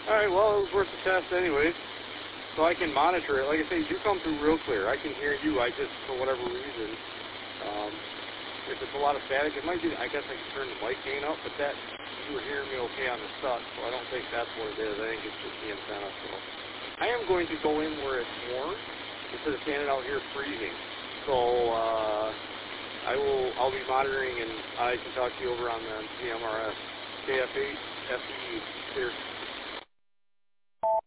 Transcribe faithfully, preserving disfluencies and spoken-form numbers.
Alright, well, it was worth the test anyways. So I can monitor it. Like I say, you come through real clear. I can hear you. I just, for whatever reason, um, if it's a lot of static, it might be, I guess I can turn the mic gain up, but that, you were hearing me okay on the stuff, so I don't think that's what it is. I think it's just the antenna. So I am going to go in where it's warm instead of standing out here freezing. So uh, I will, I'll be monitoring, and I can talk to you over on the C M R S, K F eight, F E, clear.